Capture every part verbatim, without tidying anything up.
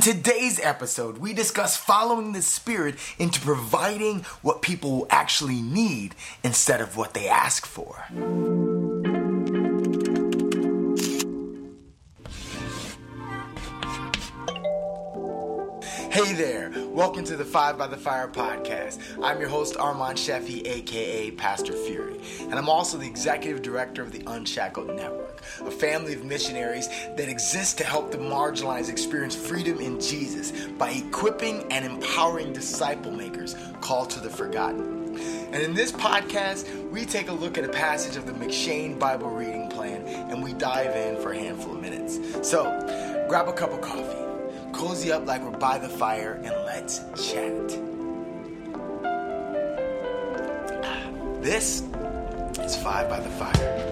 today's episode, we discuss following the Spirit into providing what people actually need instead of what they ask for. Hey there, welcome to the Five by the Fire podcast. I'm your host Armand Sheffy, aka Pastor Fury, and I'm also the executive director of the Unshackled Network, a family of missionaries that exists to help the marginalized experience freedom in Jesus by equipping and empowering disciple makers called to the forgotten. And in this podcast, we take a look at a passage of the M'Cheyne Bible reading plan, and we dive in for a handful of minutes. So, grab a cup of coffee. Cozy up like we're by the fire and let's chat. This is Five by the Fire.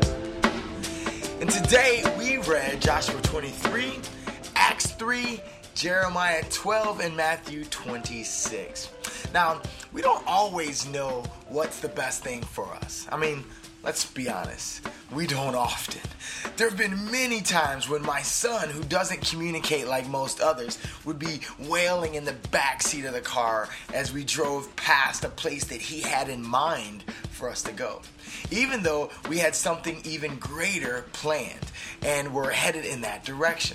And today we read Joshua twenty-three, Acts three, Jeremiah twelve, and Matthew twenty-six. Now, we don't always know what's the best thing for us. I mean, let's be honest, we don't often. There have been many times when my son, who doesn't communicate like most others, would be wailing in the backseat of the car as we drove past a place that he had in mind for us to go. Even though we had something even greater planned and were headed in that direction.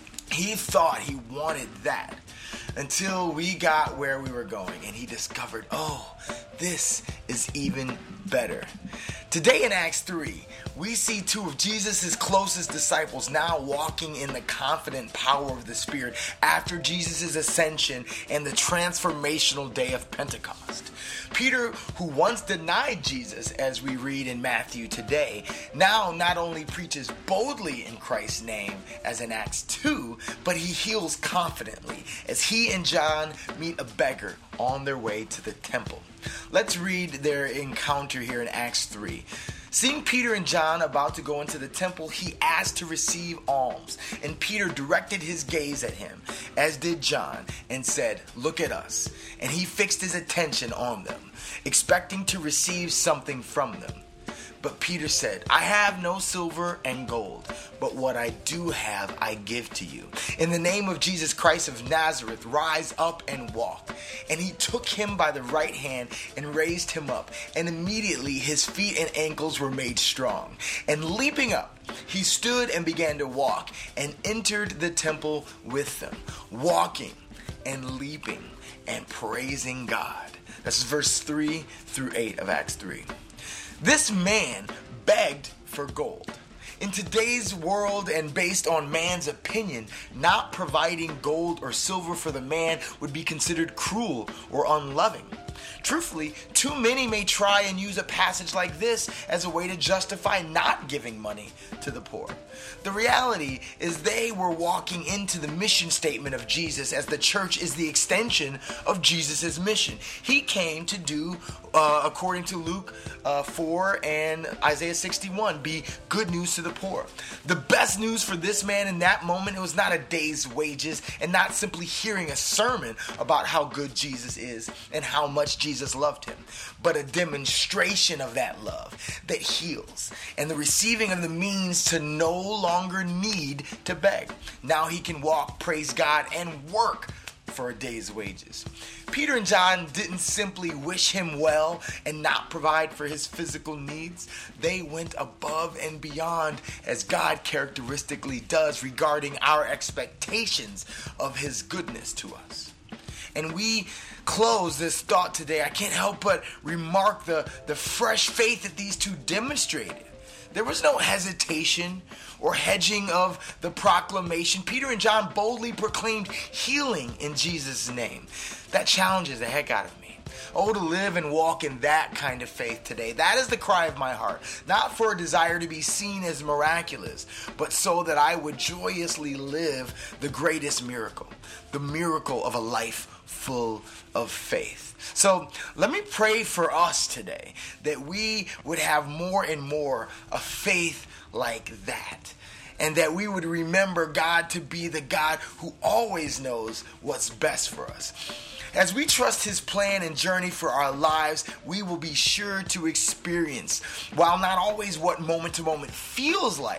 He thought he wanted that until we got where we were going and he discovered, oh, this is even better. Today in Acts three, we see two of Jesus' closest disciples now walking in the confident power of the Spirit after Jesus' ascension and the transformational day of Pentecost. Peter, who once denied Jesus, as we read in Matthew today, now not only preaches boldly in Christ's name, as in Acts two, but he heals confidently as he and John meet a beggar on their way to the temple. Let's read their encounter here in Acts three. Seeing Peter and John about to go into the temple, he asked to receive alms. And Peter directed his gaze at him, as did John, and said, "Look at us." And he fixed his attention on them, expecting to receive something from them. But Peter said, "I have no silver and gold, but what I do have I give to you. In the name of Jesus Christ of Nazareth, rise up and walk." And he took him by the right hand and raised him up. And immediately his feet and ankles were made strong. And leaping up, he stood and began to walk and entered the temple with them, walking and leaping and praising God. That's verse three through eight of Acts three. This man begged for gold. In today's world and based on man's opinion, not providing gold or silver for the man would be considered cruel or unloving. Truthfully, too many may try and use a passage like this as a way to justify not giving money to the poor. The reality is they were walking into the mission statement of Jesus, as the church is the extension of Jesus' mission. He came to do, uh, according to Luke uh, four and Isaiah sixty-one, be good news to the poor. The best news for this man in that moment, it was not a day's wages and not simply hearing a sermon about how good Jesus is and how much Jesus loved him, but a demonstration of that love that heals and the receiving of the means to no longer need to beg. Now he can walk, praise God, and work for a day's wages. Peter and John didn't simply wish him well and not provide for his physical needs. They went above and beyond, as God characteristically does, regarding our expectations of his goodness to us. And we close this thought today, I can't help but remark the, the fresh faith that these two demonstrated. There was no hesitation or hedging of the proclamation. Peter and John boldly proclaimed healing in Jesus' name. That challenges the heck out of me. Oh, to live and walk in that kind of faith today. That is the cry of my heart. Not for a desire to be seen as miraculous, but so that I would joyously live the greatest miracle. The miracle of a life full of faith. So let me pray for us today that we would have more and more a faith like that. And that we would remember God to be the God who always knows what's best for us. As we trust his plan and journey for our lives, we will be sure to experience, while not always what moment to moment feels like,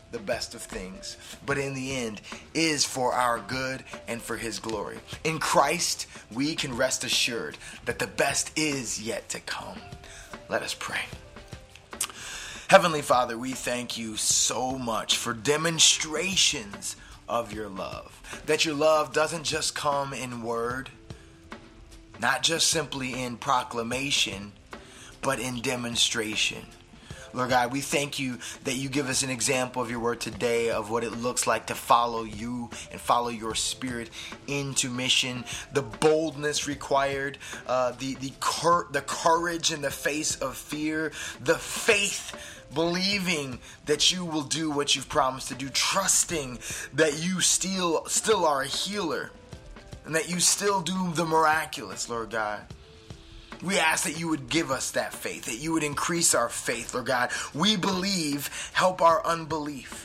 the best of things, but in the end is for our good and for his glory. In Christ, we can rest assured that the best is yet to come. Let us pray. Heavenly Father, we thank you so much for demonstrations of your love. That your love doesn't just come in word, not just simply in proclamation, but in demonstration. Lord God, we thank you that you give us an example of your word today of what it looks like to follow you and follow your spirit into mission. The boldness required, uh, the the, cur- the courage in the face of fear, the faith believing that you will do what you've promised to do, trusting that you still still are a healer and that you still do the miraculous, Lord God. We ask that you would give us that faith, that you would increase our faith, Lord God. We believe, help our unbelief.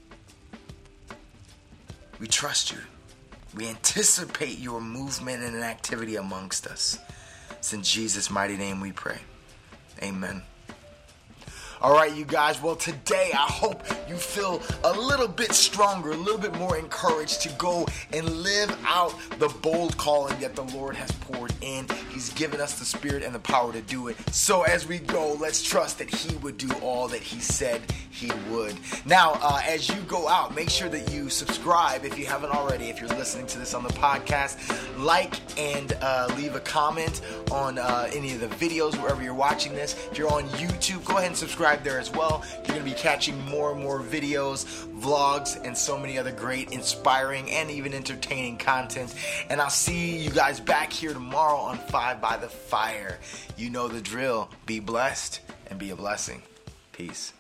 We trust you. We anticipate your movement and activity amongst us. It's in Jesus' mighty name we pray. Amen. All right, you guys. Well, today I hope you feel a little bit stronger, a little bit more encouraged to go and live out the bold calling that the Lord has poured in. He's given us the spirit and the power to do it. So as we go, let's trust that he would do all that he said he would. Now, uh, as you go out, make sure that you subscribe if you haven't already. If you're listening to this on the podcast, like and uh, leave a comment on uh, any of the videos wherever you're watching this. If you're on YouTube, go ahead and subscribe there as well. You're going to be catching more and more videos, vlogs, and so many other great, inspiring, and even entertaining content. And I'll see you guys back here tomorrow on Five by the Fire. You know the drill. Be blessed and be a blessing. Peace.